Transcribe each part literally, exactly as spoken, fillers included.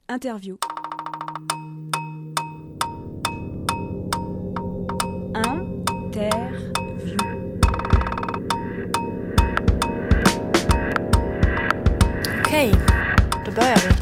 Interview. Interview. Okej, då börjar vi.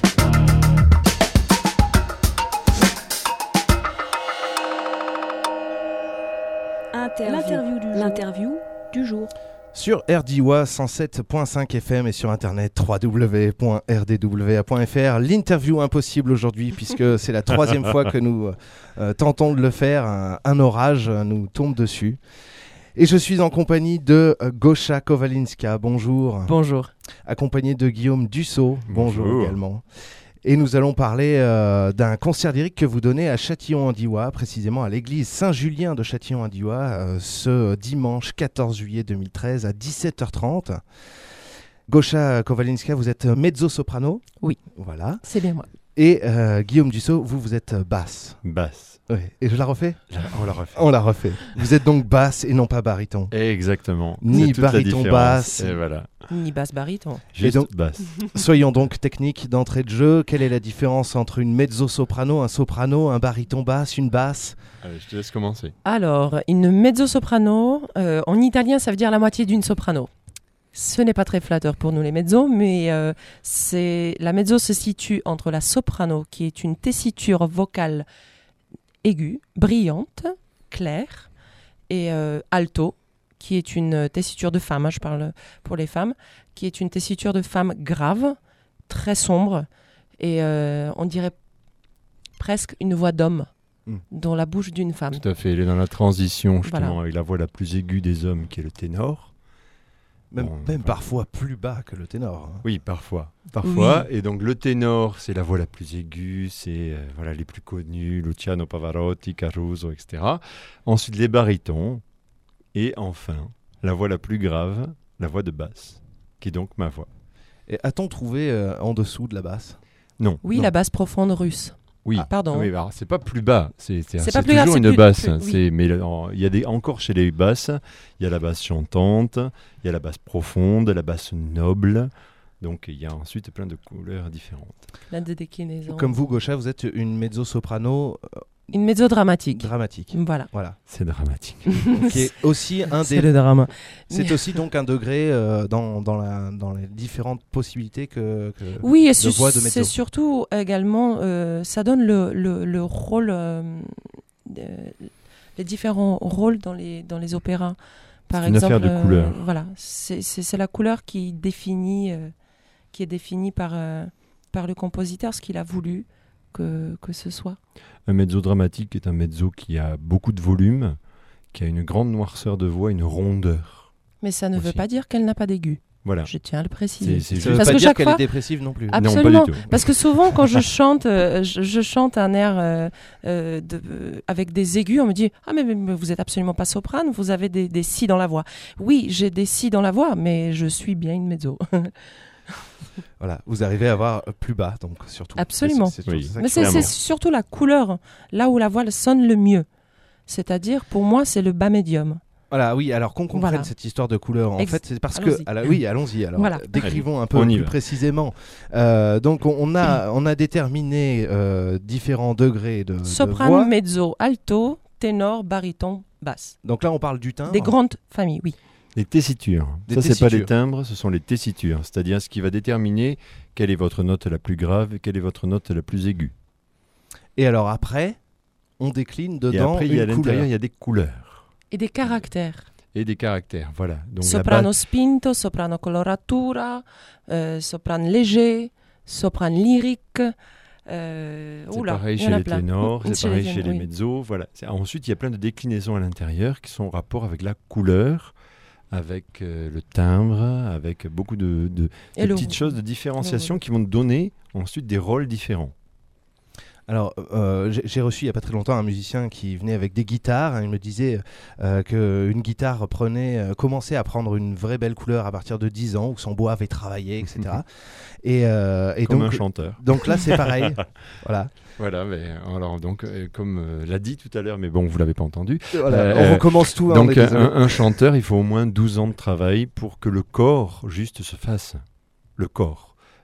Interview. L'interview du jour. L'interview du jour. Sur R D W A cent sept point cinq F M et sur internet w w w point r d w a point f r. L'interview impossible aujourd'hui puisque c'est la troisième fois que nous euh, tentons de le faire. Un, un orage nous tombe dessus. Et je suis en compagnie de euh, Goscha Kowalinska. Bonjour. Bonjour. Accompagné de Guillaume Dussault. Bonjour, Bonjour. également. Et nous allons parler euh, d'un concert lyrique que vous donnez à Châtillon-en-Diois, précisément à l'église Saint-Julien de Châtillon-en-Diois, euh, ce dimanche quatorze juillet deux mille treize à dix-sept heures trente. Goscha Kowalinska, vous êtes mezzo-soprano. Oui. Voilà. C'est bien moi. Et euh, Guillaume Dussault, vous, vous êtes basse. Basse. Ouais. Et je la refais ? On la refait. On la refait. Vous êtes donc basse et non pas baryton. Exactement. Ni C'est toute la baryton différence. basse. Et voilà. Ni basse baryton. Juste donc- basse. Soyons donc techniques d'entrée de jeu. Quelle est la différence entre une mezzo-soprano, un soprano, un baryton basse, une basse ? Allez, je te laisse commencer. Alors, une mezzo-soprano, euh, en italien, ça veut dire la moitié d'une soprano. Ce n'est pas très flatteur pour nous les mezzos, mais euh, c'est... la mezzo se situe entre la soprano, qui est une tessiture vocale aiguë, brillante, claire, et euh, alto, qui est une tessiture de femme, hein, je parle pour les femmes, qui est une tessiture de femme grave, très sombre, et euh, on dirait presque une voix d'homme Mm. dans la bouche d'une femme. Tout à fait. Elle est dans la transition, justement, Voilà. avec la voix la plus aiguë des hommes, qui est le ténor. Même, Bon, même voilà. parfois plus bas que le ténor. hein. Oui, parfois. Parfois. Et donc, le ténor, c'est la voix la plus aiguë. C'est euh, voilà, les plus connus, Luciano Pavarotti, Caruso, et cetera. Ensuite, les barytons. Et enfin, la voix la plus grave, la voix de basse, qui est donc ma voix. Et a-t-on trouvé euh, en dessous de la basse ? Non. Oui, Non. la basse profonde russe. Oui, Ah, pardon. Oui, alors, c'est pas plus bas, c'est, c'est, C'est c'est pas plus grave, toujours c'est une plus- basse. plus- oui. c'est, mais là, en- il y a des, encore chez les basses, il y a la basse chantante, il y a la basse profonde, la basse noble. Donc il y a ensuite plein de couleurs différentes. Plein de déclinaisons. Comme vous, Goscha, vous êtes une mezzo-soprano euh, Une mezzo dramatique. dramatique. Voilà. Voilà. C'est dramatique. Qui est aussi un C'est des... le drame. C'est aussi donc un degré euh, dans, dans, la, dans les différentes possibilités que... que- Oui, et de su- voix de mezzo. c'est surtout également, euh, ça donne le, le, le rôle, euh, de- les différents rôles dans les, dans les opéras. Par C'est une exemple, affaire de couleur. voilà, c'est, c'est, c'est la couleur qui définit, euh, qui est définie par, euh, par le compositeur, ce qu'il a voulu que, que ce soit. Un mezzo dramatique est un mezzo qui a beaucoup de volume, qui a une grande noirceur de voix, une rondeur. Mais ça ne veut Aussi. pas dire qu'elle n'a pas d'aigu. Voilà. Je tiens à le préciser. C'est, c'est Ça juste... veut Parce pas que dire chaque qu'elle fois- est dépressive non plus. Ah, Non, absolument. pas du tout. Parce que souvent, quand je chante, euh, je, je chante un air euh, euh, de, euh, avec des aigus, on me dit « Ah, mais, mais vous êtes absolument pas soprane, vous avez des, des si dans la voix. » Oui, j'ai des si dans la voix, mais je suis bien une mezzo. Voilà, vous arrivez à avoir plus bas, donc surtout. Absolument. C'est- c'est- c'est Oui. ça mais qui c'est, fait c'est vraiment. surtout la couleur, là où la voix sonne le mieux. C'est-à-dire, pour moi, c'est le bas médium. Voilà, oui, alors qu'on comprenne Voilà. cette histoire de couleur, en Ex- fait, c'est parce allons-y. que... alors, oui, allons-y, alors. Voilà. Décrivons un peu on y plus va. précisément. Euh, donc, on, on a, on a déterminé euh, différents degrés de, de Soprane, voix. mezzo, alto, ténor, baryton, basse. Donc là, on parle du timbre. Des grandes familles, oui. Les tessitures. Des Ça, c'est pas tessitures. les timbres, ce sont les tessitures. C'est-à-dire ce qui va déterminer quelle est votre note la plus grave et quelle est votre note la plus aiguë. Et alors après, on décline Et dedans après, il y a à une l'intérieur, couleur. il y a des couleurs Et des caractères. et des caractères. Voilà. Donc la Soprano basse- spinto, soprano coloratura, euh, soprano léger, soprano lyrique. Euh, c'est oula, pareil il y chez en a les plein. ténors, Mm, c'est pareil les chez les oui. mezzos. Voilà. C'est- Ensuite, il y a plein de déclinaisons à l'intérieur qui sont en rapport avec la couleur, avec euh, le timbre, avec beaucoup de, de, Et de le- petites choses de différenciation qui vont donner ensuite des rôles différents. Alors, euh, j'ai j'ai reçu il n'y a pas très longtemps un musicien qui venait avec des guitares. Hein, il me disait euh, qu'une guitare prenait, euh, commençait à prendre une vraie belle couleur à partir de dix ans, où son bois avait travaillé, et cetera. et, euh, et Comme donc, un chanteur. donc là, c'est pareil. Voilà. Voilà, mais alors donc euh, comme euh, l'a dit tout à l'heure, mais bon, vous l'avez pas entendu. Voilà, Euh, on recommence tout. hein, on donc est désolé. un, un chanteur, il faut au moins douze ans de travail pour que le corps juste se fasse. Le corps.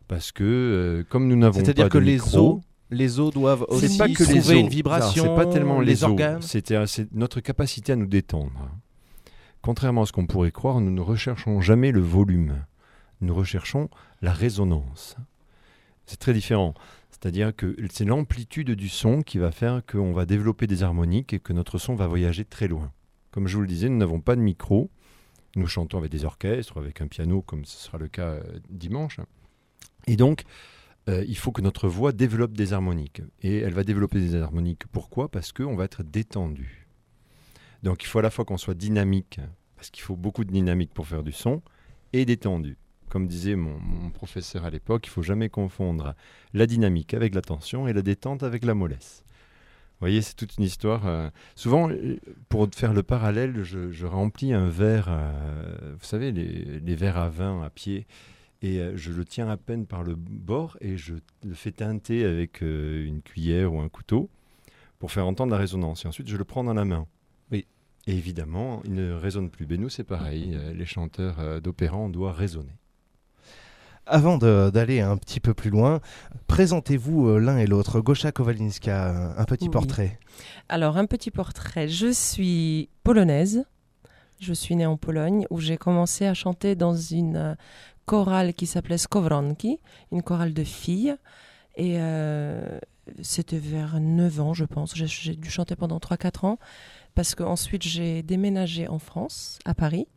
Parce que euh, comme nous n'avons pas C'est-à-dire que de les micro, os, les os doivent c'est aussi pas que les trouver os. une vibration. Alors, c'est pas tellement les, les os. organes. C'était c'est notre capacité à nous détendre. Contrairement à ce qu'on pourrait croire, nous ne recherchons jamais le volume. Nous recherchons la résonance. C'est très différent. C'est-à-dire que c'est l'amplitude du son qui va faire qu'on va développer des harmoniques et que notre son va voyager très loin. Comme je vous le disais, nous n'avons pas de micro. Nous chantons avec des orchestres, avec un piano, comme ce sera le cas euh, dimanche. Et donc, euh, il faut que notre voix développe des harmoniques. Et elle va développer des harmoniques. Pourquoi ? Parce qu'on va être détendu. Donc, il faut à la fois qu'on soit dynamique, parce qu'il faut beaucoup de dynamique pour faire du son, et détendu. Comme disait mon, mon professeur à l'époque, il ne faut jamais confondre la dynamique avec la tension et la détente avec la mollesse. Vous voyez, c'est toute une histoire. Euh, souvent, pour faire le parallèle, je, je remplis un verre, euh, vous savez, les, les verres à vin à pied, et euh, je le tiens à peine par le bord et je le fais teinter avec euh, une cuillère ou un couteau pour faire entendre la résonance. Et ensuite, je le prends dans la main. Oui. Et évidemment, il ne résonne plus. Mais nous, c'est pareil. Euh, les chanteurs euh, d'opéra, on doit résonner. Avant de, d'aller un petit peu plus loin, présentez-vous euh, l'un et l'autre. Gosia Kowalińska, un, un petit Oui. portrait. Alors, un petit portrait. Je suis polonaise. Je suis née en Pologne, où j'ai commencé à chanter dans une euh, chorale qui s'appelait Skowronki, une chorale de filles. Et euh, c'était vers neuf ans, je pense. J'ai, j'ai dû chanter pendant trois quatre ans, parce qu'ensuite j'ai déménagé en France, à Paris,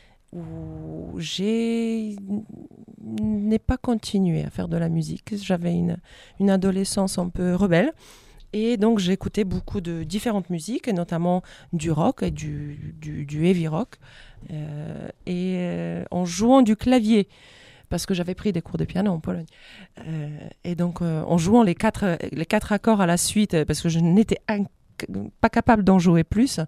où j'ai n'ai pas continué à faire de la musique. J'avais une, une adolescence un peu rebelle. Et donc, j'écoutais beaucoup de différentes musiques, et notamment du rock et du, du, du heavy rock. Euh, et euh, en jouant du clavier, parce que j'avais pris des cours de piano en Pologne. Euh, et donc, euh, en jouant les quatre, les quatre accords à la suite, parce que je n'étais inc- pas capable d'en jouer plus,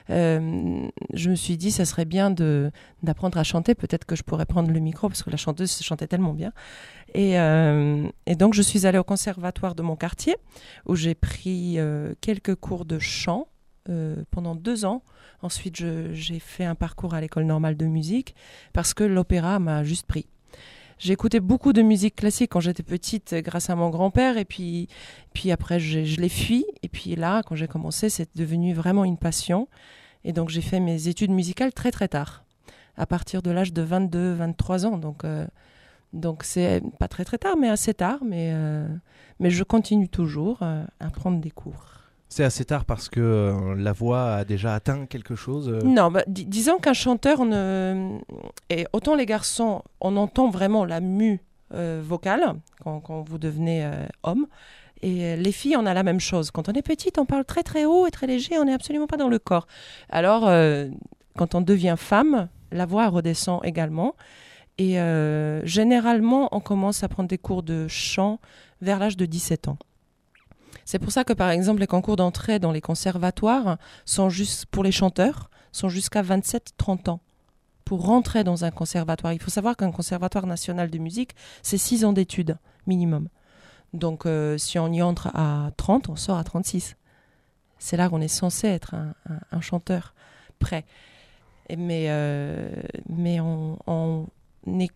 euh, je me suis dit, ça serait bien de, d'apprendre à chanter. Peut-être que je pourrais prendre le micro, parce que la chanteuse chantait tellement bien. Et, euh, et donc, je suis allée au conservatoire de mon quartier, où j'ai pris euh, quelques cours de chant euh, pendant deux ans. Ensuite, je, j'ai fait un parcours à l'école normale de musique, parce que l'opéra m'a juste pris. J'écoutais beaucoup de musique classique quand j'étais petite grâce à mon grand-père, et puis, puis après je, je l'ai fui, et puis là quand j'ai commencé c'est devenu vraiment une passion, et donc j'ai fait mes études musicales très très tard, à partir de l'âge de vingt-deux vingt-trois ans, donc, euh, donc c'est pas très très tard mais assez tard, mais, euh, mais je continue toujours euh, à prendre des cours. C'est assez tard parce que euh, la voix a déjà atteint quelque chose euh... Non, bah, dis- disons qu'un chanteur, ne... et autant les garçons, on entend vraiment la mue euh, vocale quand, quand vous devenez euh, homme, et euh, les filles, on a la même chose. Quand on est petite, on parle très très haut et très léger, on n'est absolument pas dans le corps. Alors, euh, quand on devient femme, la voix redescend également, et euh, généralement, on commence à prendre des cours de chant vers l'âge de dix-sept ans. C'est pour ça que, par exemple, les concours d'entrée dans les conservatoires sont juste pour les chanteurs, sont jusqu'à vingt-sept trente ans. Pour rentrer dans un conservatoire, il faut savoir qu'un conservatoire national de musique, c'est six ans d'études minimum. Donc, euh, si on y entre à trente, on sort à trente-six. C'est là qu'on est censé être un, un, un chanteur prêt. Et mais euh, mais on, on est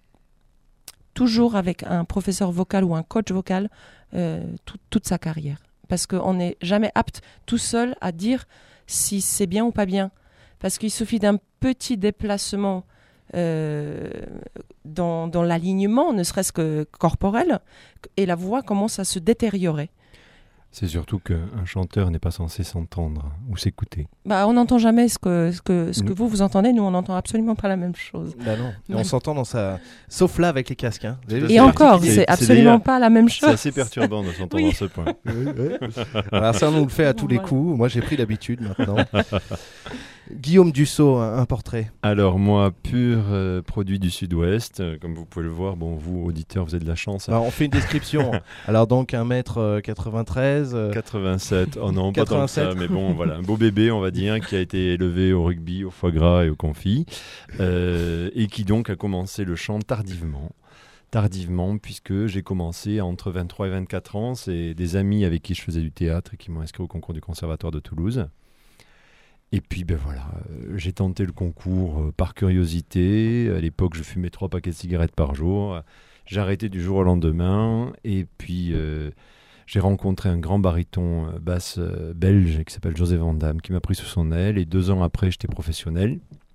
toujours avec un professeur vocal ou un coach vocal euh, tout, toute sa carrière. Parce qu'on n'est jamais apte tout seul à dire si c'est bien ou pas bien. Parce qu'il suffit d'un petit déplacement euh, dans, dans l'alignement, ne serait-ce que corporel, et la voix commence à se détériorer. C'est surtout qu'un chanteur n'est pas censé s'entendre ou s'écouter. Bah, on n'entend jamais ce que, ce, que, ce que vous, vous entendez. Nous, on n'entend absolument pas la même chose. Bah non, Ouais. on s'entend dans sa... Sauf là avec les casques. Hein. Vous avez vu, Et c'est- encore, c'est- c'est, c'est absolument d'ailleurs- pas la même C'est chose. assez perturbant de s'entendre Oui. à ce point. Alors ça, on nous le fait à tous les Voilà. coups. Moi, j'ai pris l'habitude maintenant. Guillaume Dussault, un, un portrait. Alors moi, pur euh, produit du Sud-Ouest, euh, comme vous pouvez le voir, bon, vous, auditeurs, vous avez de la chance. Alors, on fait une description. Alors donc, un mètre quatre-vingt-treize. euh, quatre-vingt-sept, oh non, pas tant que ça, quatre-vingt-sept. mais bon, voilà, un beau bébé, on va dire, qui a été élevé au rugby, au foie gras et au confit, euh, et qui donc a commencé le chant tardivement. Tardivement, puisque j'ai commencé entre vingt-trois et vingt-quatre ans. C'est des amis avec qui je faisais du théâtre et qui m'ont inscrit au concours du Conservatoire de Toulouse. Et puis, ben voilà, euh, j'ai tenté le concours euh, par curiosité. À l'époque, je fumais trois paquets de cigarettes par jour. J'ai arrêté du jour au lendemain et puis euh, j'ai rencontré un grand baryton euh, basse euh, belge qui s'appelle José Van Damme qui m'a pris sous son aile et deux ans après j'étais professionnel.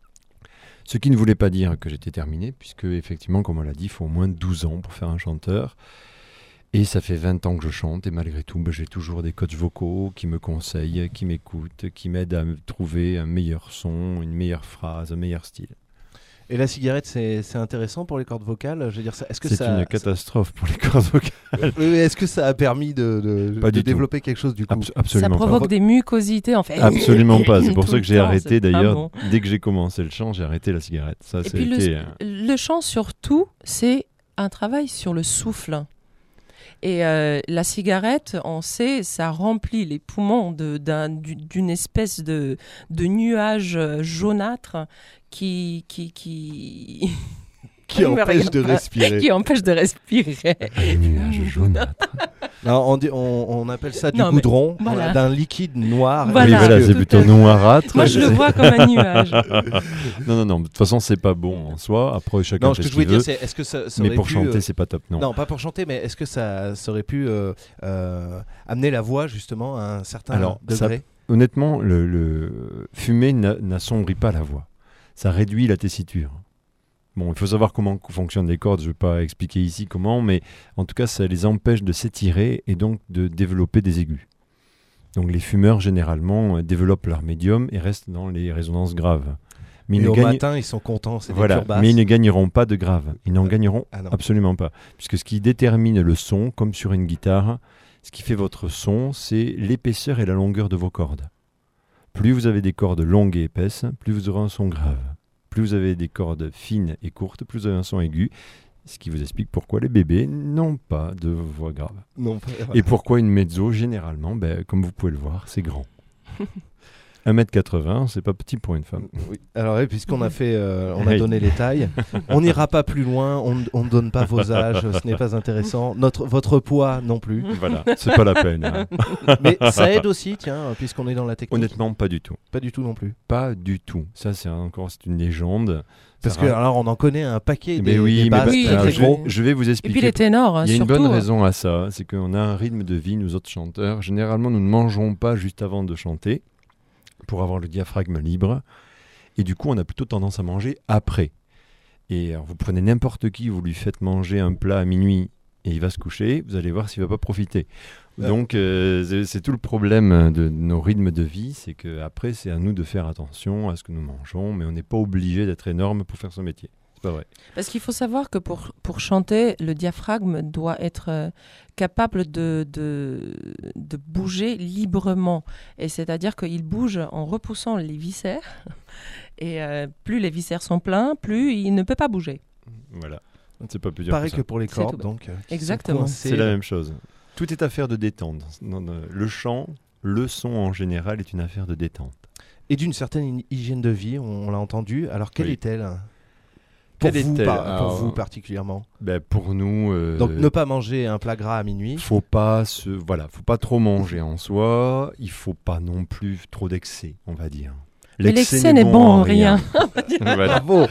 Ce qui ne voulait pas dire que j'étais terminé puisque effectivement comme on l'a dit il faut au moins douze ans pour faire un chanteur. Et ça fait vingt ans que je chante et malgré tout ben, j'ai toujours des coachs vocaux qui me conseillent, qui m'écoutent, qui m'aident à me trouver un meilleur son, une meilleure phrase, un meilleur style. Et la cigarette, c'est, c'est intéressant pour les cordes vocales. Je veux dire, ça, est-ce que c'est ça, une catastrophe pour les cordes vocales. Oui, est-ce que ça a permis de, de, Pas de du développer quelque chose du coup? Abs- absolument Ça provoque pas. des mucosités en fait. Absolument pas. C'est pour Tout ça le que j'ai temps, arrêté c'est pas d'ailleurs. bon. Dès que j'ai commencé le chant, j'ai arrêté la cigarette. Ça, Et ça a puis été, le, euh, le chant surtout, c'est un travail sur le souffle. Et euh, la cigarette, on sait, ça remplit les poumons de, d'un, d'une espèce de, de nuage jaunâtre qui... qui, qui... qui empêche de respirer. qui empêche de respirer. un nuage jaunâtre. Non, on, dit, on, on appelle ça du Non, mais goudron, voilà. d'un liquide noir. Voilà. Oui, voilà, Tout c'est à plutôt fait. noirâtre. Moi, je le vois comme un nuage. Non, non, non. De toute façon, c'est pas bon en soi. Après, chacun Non, fait ce que ce je voulais qu'il dire, veut. c'est est-ce que ça, ça Mais aurait pour pu, chanter, euh, c'est pas top. Non. non, pas pour chanter, mais est-ce que ça, ça aurait pu euh, euh, amener la voix justement à un certain Alors, ça- degré? Honnêtement, le, le fumer n'a- n'assombrit pas la voix. Ça réduit la tessiture. Bon, il faut savoir comment fonctionnent les cordes. Je ne vais pas expliquer ici comment, mais en tout cas, ça les empêche de s'étirer et donc de développer des aigus. Donc les fumeurs, généralement, euh, développent leur médium et restent dans les résonances graves. Mais Et ils ne au gagnent- matin, ils sont contents, c'est Voilà, des pures basses. mais ils ne gagneront pas de grave. Ils n'en gagneront Ah non. absolument pas. Puisque ce qui détermine le son, comme sur une guitare, ce qui fait votre son, c'est l'épaisseur et la longueur de vos cordes. Plus vous avez des cordes longues et épaisses, plus vous aurez un son grave. Plus vous avez des cordes fines et courtes, plus vous avez un son aigu. Ce qui vous explique pourquoi les bébés n'ont pas de voix grave. Non, pas- Et pourquoi une mezzo, généralement, ben, comme vous pouvez le voir, c'est grand. un mètre quatre-vingts, c'est pas petit pour une femme. Oui. Alors, oui, puisqu'on a fait, euh, on a Oui. donné les tailles, on n'ira pas plus loin. On on ne donne pas vos âges, ce n'est pas intéressant. Notre, votre poids non plus. Voilà, c'est pas la peine. hein. Mais ça aide aussi, tiens, puisqu'on est dans la technique. Honnêtement, pas du tout. Pas du tout non plus. Pas du tout. Ça, c'est encore c'est une légende. Parce Ça que ra- alors, on en connaît un paquet. Mais Des, oui, des mais basses bah, Oui, très, alors, très et je, vais, gros. je vais vous Et expliquer. puis les ténors, Il y a une surtout. bonne raison à ça, c'est qu'on a un rythme de vie, nous autres chanteurs. Généralement, nous ne mangeons pas juste avant de chanter pour avoir le diaphragme libre. Et du coup, on a plutôt tendance à manger après. Et alors, vous prenez n'importe qui, vous lui faites manger un plat à minuit et il va se coucher, vous allez voir s'il ne va pas profiter. Ouais. Donc, euh, c'est, c'est tout le problème de nos rythmes de vie, c'est qu'après, c'est à nous de faire attention à ce que nous mangeons, mais on n'est pas obligé d'être énorme pour faire ce métier. C'est pas vrai. Parce qu'il faut savoir que pour, pour chanter, le diaphragme doit être euh, capable de, de, de bouger librement. Et c'est-à-dire qu'il bouge en repoussant les viscères. Et euh, plus les viscères sont pleins, plus il ne peut pas bouger. Voilà. C'est pas plus dur Pareil que que ça. pour les C'est cordes, tout. donc. euh, qui sont Exactement. coincées. C'est la même chose. Tout est affaire de détente. Non, non, le chant, le son en général est une affaire de détente. Et d'une certaine hygiène de vie, on, on l'a entendu. Alors, quelle Oui. est-elle pour, Quelle vous, est-elle par- pour Alors, vous particulièrement. Ben, pour nous, euh, Donc, ne pas manger un plat gras à minuit. faut pas se, voilà, faut pas trop manger en soi. Il faut pas non plus trop d'excès, on va dire. Mais l'excès n'est bon en rien. Voilà. Bravo.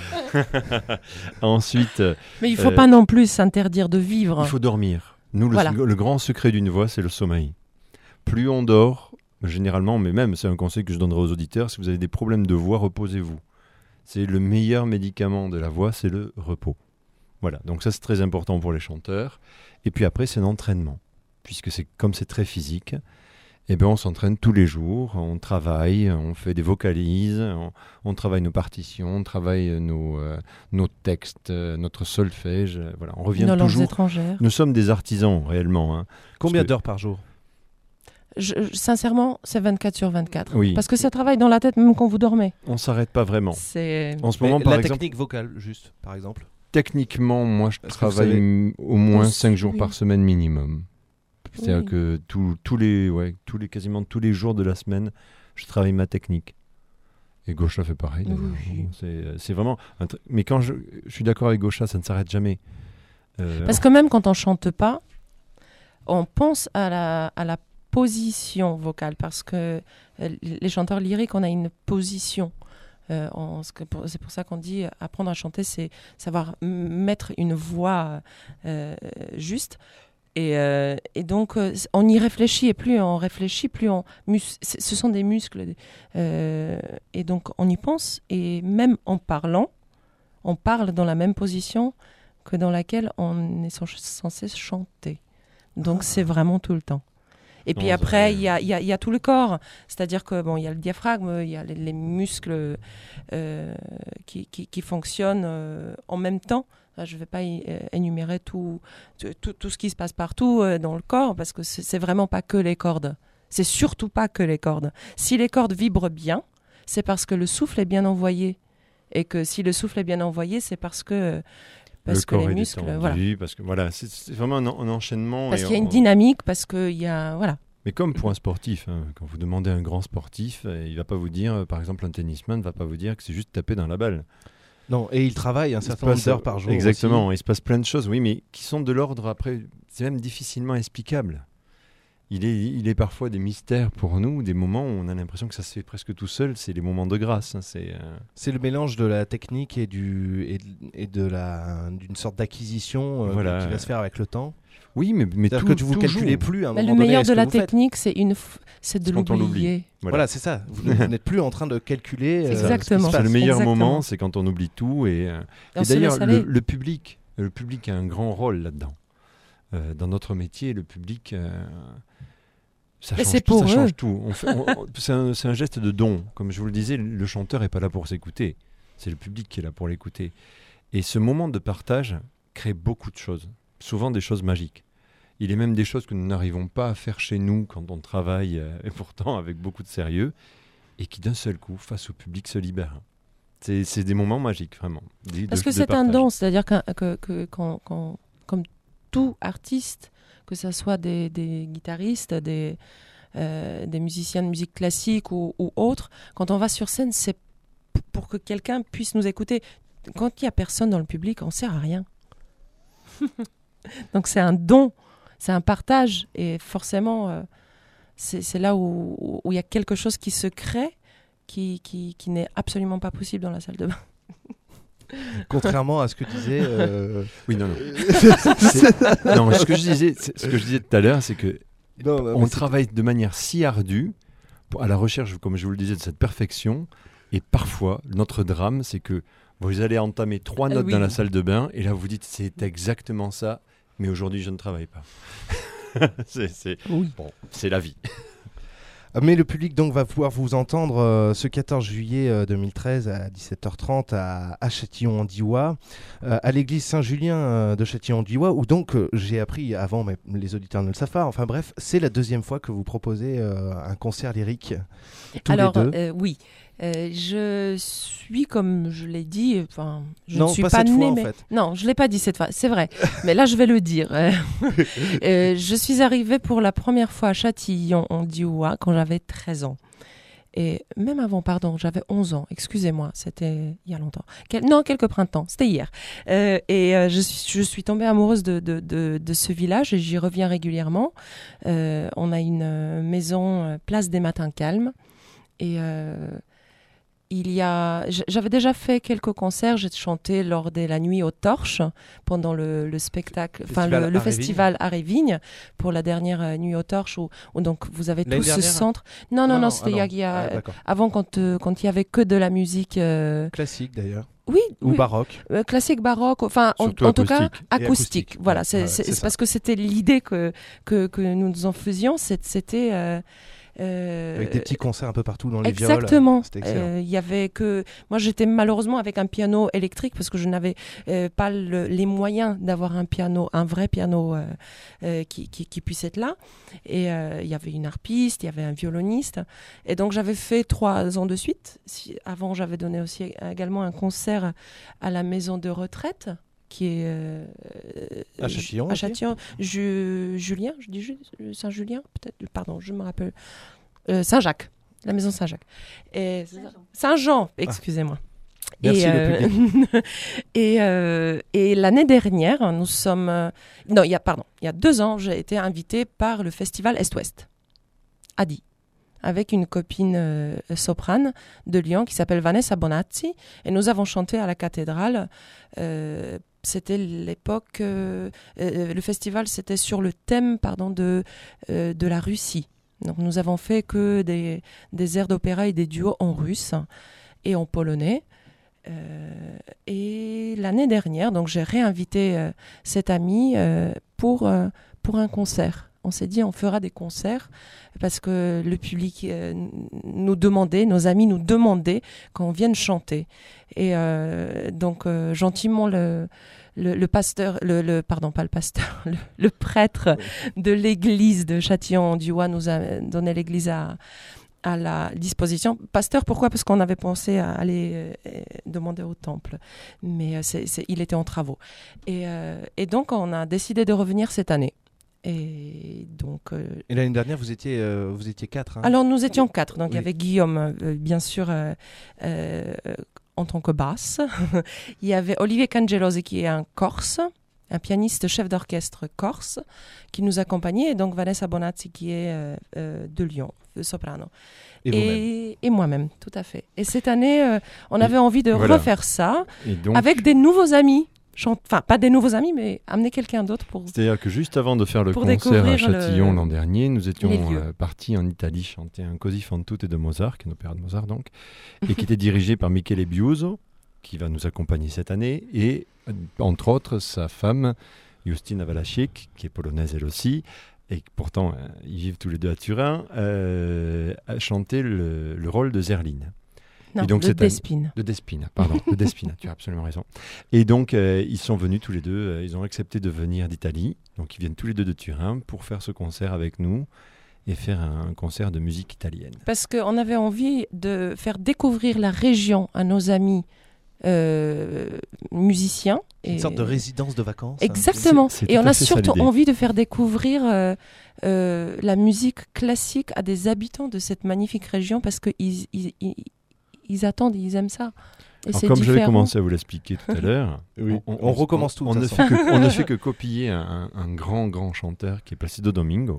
Ensuite, Mais il ne faut Euh, pas non plus s'interdire de vivre. il faut dormir. Nous, le, Voilà. le grand secret d'une voix, c'est le sommeil. Plus on dort, généralement, mais même, c'est un conseil que je donnerai aux auditeurs, si vous avez des problèmes de voix, reposez-vous. C'est le meilleur médicament de la voix, c'est le repos. Voilà, donc ça c'est très important pour les chanteurs. Et puis après, c'est l'entraînement. Puisque c'est comme c'est très physique, eh ben, on s'entraîne tous les jours, on travaille, on fait des vocalises, on, on travaille nos partitions, on travaille nos, euh, nos textes, euh, notre solfège. euh, Voilà, on revient Nos langues toujours. étrangères. Nous sommes des artisans, réellement. hein. Combien que- d'heures par jour? Je- je- sincèrement, c'est vingt-quatre sur vingt-quatre. Oui. Parce que ça travaille dans la tête même quand vous dormez. On ne s'arrête pas vraiment. C'est... En ce Mais moment, par la exemple, technique vocale, juste, par exemple. techniquement, moi, je Est-ce que vous travaille savez- m- au moins Oui. cinq jours par semaine minimum. C'est-à-dire Oui. que tous- tous les, ouais, tous les, quasiment tous les jours de la semaine, je travaille ma technique. Et Gaucha fait pareil. d'ailleurs. Oui. C'est, c'est vraiment. un tr- Mais quand je, je suis d'accord avec Gaucha, ça ne s'arrête jamais. Euh, Parce que même quand on chante pas, on pense à la, à la position vocale. Parce que euh, les chanteurs lyriques, on a une position Euh, on- c'est pour- c'est pour ça qu'on dit apprendre à chanter, c'est savoir m- mettre une voix euh, juste. Et, euh, et donc, euh, on y réfléchit, et plus on réfléchit, plus on... mus- c'est- ce sont des muscles. Euh, et donc, on y pense, et même en parlant, on parle dans la même position que dans laquelle on est cens- censé chanter. Donc, c'est vraiment tout le temps. Et puis Non, ça après, fait- il y a, il y a- il y a tout le corps. C'est-à-dire que bon, il y a le diaphragme, il y a les, les muscles euh, qui, qui, qui fonctionnent euh, en même temps. Là, je ne vais pas y- euh, énumérer tout, tout, tout ce qui se passe partout euh, dans le corps, parce que c'est c'est vraiment pas que les cordes. C'est surtout pas que les cordes. Si les cordes vibrent bien, c'est parce que le souffle est bien envoyé. Et que si le souffle est bien envoyé, c'est parce que, parce le que corps les est muscles... détendu, Voilà. parce que voilà, c'est, c'est vraiment un, en- un enchaînement. Parce et qu'il y a on- une dynamique, parce qu'il y a... Voilà. Mais comme pour un sportif, hein, quand vous demandez à un grand sportif, euh, il va pas vous dire, euh, par exemple, un tennisman ne va pas vous dire que c'est juste taper dans la balle. Non, et il travaille un Il se certain nombre passe- d'heures par jour. Exactement, il se passe plein de choses, oui, mais qui sont de l'ordre, après, c'est même difficilement explicable. Il est, il est parfois des mystères pour nous, des moments où on a l'impression que ça se fait presque tout seul, c'est les moments de grâce. Hein, c'est, euh, C'est le mélange de la technique et, du, et, de- et de la, d'une sorte d'acquisition euh, Voilà. qui va se faire avec le temps. Oui, mais, mais C'est-à-dire tout, que tu vous tout calculez joue. plus à un Mais moment le donné meilleur ce de que la vous faites. technique, c'est, une f- c'est de C'est quand on l'oublier. Voilà. Voilà, c'est ça. Vous, vous n'êtes plus en train de calculer. euh, ce qui se Exactement. C'est passe. le meilleur Exactement. moment, c'est quand on oublie tout. Et, euh, On et se d'ailleurs, laisse le, aller. le public, le public a un grand rôle là-dedans. Euh, dans notre métier, le public, euh, ça Mais change c'est tout. pour Ça eux. change tout. On fait- on- on- c'est, un, c'est un geste de don. Comme je vous le disais, le chanteur n'est pas là pour s'écouter. C'est le public qui est là pour l'écouter. Et ce moment de partage crée beaucoup de choses. Souvent des choses magiques. Il est même des choses que nous n'arrivons pas à faire chez nous quand on travaille, euh, et pourtant avec beaucoup de sérieux, et qui d'un seul coup, face au public, se libèrent. C'est, c'est des moments magiques, vraiment. Des- Parce de- que de c'est un partage. don, c'est-à-dire qu'un- que, que, quand- quand- comme tout artiste, que ce soit des, des guitaristes, des, euh, des musiciens de musique classique ou, ou autres, quand on va sur scène, c'est p- pour que quelqu'un puisse nous écouter. Quand il n'y a personne dans le public, on ne sert à rien. Donc c'est un don, c'est un partage, et forcément, euh, c'est, c'est là où où il y a quelque chose qui se crée, qui, qui, qui n'est absolument pas possible dans la salle de bain. Contrairement à ce que disait. euh, Oui, non, non. C'est- non, ce que je disais, c'est- ce que je disais tout à l'heure, c'est que non, mais on c'est- travaille de manière si ardue pour- à la recherche, comme je vous le disais, de cette perfection. Et parfois, notre drame, c'est que vous allez entamer trois Ah notes oui. dans la salle de bain, et là vous dites c'est exactement ça, mais aujourd'hui je ne travaille pas. c'est, c'est- Oui. bon, c'est la vie. Mais le public donc va pouvoir vous entendre euh, ce quatorze juillet euh, deux mille treize à dix-sept heures trente à, à Châtillon-en-Diois, euh, à l'église Saint-Julien euh, de Châtillon-en-Diois, où donc euh, j'ai appris avant, mais les auditeurs ne le savent pas. Enfin bref, c'est la deuxième fois que vous proposez euh, un concert lyrique tous Alors, les deux. euh, oui, Euh, je suis, comme je l'ai dit, enfin, je non, ne suis pas, pas, cette née, fois en mais... fait. Non, je ne l'ai pas dit cette fois, c'est vrai. Mais là, je vais le dire. Euh, euh, je suis arrivée pour la première fois à Châtillon-en-Diois quand j'avais treize ans. Et même avant, pardon, j'avais onze ans, excusez-moi, c'était il y a longtemps. Quel- non, quelques printemps, c'était hier. Euh, et euh, je, suis, je suis tombée amoureuse de, de, de, de ce village et j'y reviens régulièrement. Euh, on a une euh, maison, euh, place des Matins Calmes. Et euh, il y a, j- j'avais déjà fait quelques concerts. J'ai chanté lors de la nuit aux torches pendant le, le spectacle, enfin Festival le, le à Révigne. festival à Révigne pour la dernière euh, nuit aux torches où, où donc vous avez L'année tout ce dernière centre. Non, non, non, c'était il y a, ah il y a- Ah, d'accord. avant quand euh, quand il y avait que de la musique. euh, Classique d'ailleurs, Oui, ou oui, baroque. euh, classique baroque. Enfin, en, Surtout en tout cas acoustique. Et acoustique. acoustique. Voilà, Ouais, c'est ouais, c'est- c'est c'est ça. parce que c'était l'idée que que que nous en faisions. c'est- C'était euh, euh, Avec des petits concerts un peu partout dans les violes. Exactement. C'était excellent. Euh, Il y avait que moi j'étais malheureusement avec un piano électrique parce que je n'avais euh, pas le- les moyens d'avoir un piano, un vrai piano euh, euh, qui, qui, qui puisse être là. Et euh, il y avait une harpiste, il y avait un violoniste. Et donc j'avais fait trois ans de suite. Si- avant j'avais donné aussi également un concert à la maison de retraite qui est euh, À Châtillon à aussi Châtillon. Ju- Julien, je dis Ju- Saint-Julien, peut-être. Pardon, je me rappelle. Euh, Saint-Jacques, la maison Saint-Jacques. Et Saint-Jean, excusez-moi. Merci, et, le euh, et, euh, et l'année dernière, nous sommes. euh, non, il y a pardon, il y a deux ans, j'ai été invitée par le festival Est-Ouest à Die. avec une copine euh, soprane de Lyon qui s'appelle Vanessa Bonazzi. Et nous avons chanté à la cathédrale. Euh, c'était l'époque... Euh, euh, le festival, c'était sur le thème pardon, de, euh, de la Russie. Donc nous avons fait que des, des airs d'opéra et des duos en russe et en polonais. Euh, et l'année dernière, donc j'ai réinvité euh, cette amie euh, pour, euh, pour un concert. On s'est dit on fera des concerts parce que le public euh, nous demandait, nos amis nous demandaient qu'on vienne chanter. Et euh, donc euh, gentiment le, le, le pasteur, le, le, pardon pas le pasteur, le, le prêtre de l'église de Châtillon-du-Roi nous a donné l'église à à la disposition. Pasteur, pourquoi ? Parce qu'on avait pensé à aller euh, demander au temple. Mais euh, c'est, c'est, il était en travaux. Et, euh, et donc, on a décidé de revenir cette année. Et donc... Euh, et l'année dernière, vous étiez, euh, vous étiez quatre. Hein. Alors, nous étions quatre. Donc, oui. il y avait Guillaume, euh, bien sûr, euh, euh, en tant que basse. Il y avait Olivier Cangelosi, qui est un Corse, un pianiste chef d'orchestre corse, qui nous accompagnait. Et donc, Vanessa Bonazzi, qui est euh, euh, de Lyon, de soprano. Et, et, et moi-même, tout à fait. Et cette année, euh, on avait et envie de voilà. refaire ça donc, avec des nouveaux amis. Chante... Enfin, pas des nouveaux amis, mais amener quelqu'un d'autre pour... C'est-à-dire que juste avant de faire le concert à Châtillon le... l'an dernier, nous étions euh, partis en Italie chanter un Così fan tutte de Mozart, qui est un opéra de Mozart donc, et qui était dirigé par Michele Biuso, qui va nous accompagner cette année, et entre autres sa femme, Justyna Walasik, qui est polonaise elle aussi, et pourtant euh, ils vivent tous les deux à Turin, euh, a chanté le, le rôle de Zerline. Non, et donc, de Despina. De Despina, pardon, de Despina, tu as absolument raison. Et donc, euh, ils sont venus tous les deux, euh, ils ont accepté de venir d'Italie, donc ils viennent tous les deux de Turin pour faire ce concert avec nous et faire un, un concert de musique italienne. Parce qu'on avait envie de faire découvrir la région à nos amis euh, musiciens. Et... Une sorte de résidence de vacances. Exactement. Hein. C'est, c'est et on a surtout ça, envie de faire découvrir euh, euh, la musique classique à des habitants de cette magnifique région parce qu'ils ils, ils, ils attendent, ils aiment ça. Et Alors c'est comme différent. j'avais commencé à vous l'expliquer tout à l'heure, oui. on, on, on recommence tout. On, on, ne fait que, on ne fait que copier un, un grand, grand chanteur qui est Placido Domingo,